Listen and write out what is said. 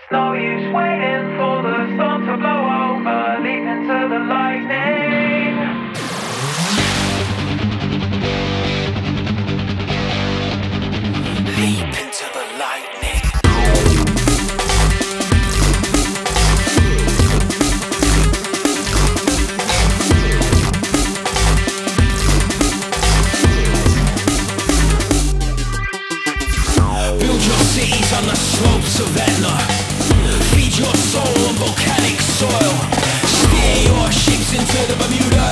No use waiting for the storm to blow over, leap into the lightning. Leap into the lightning. Build your cities on the slopes of Etna. Feed your soul on volcanic soil. Steer your ships into the Bermuda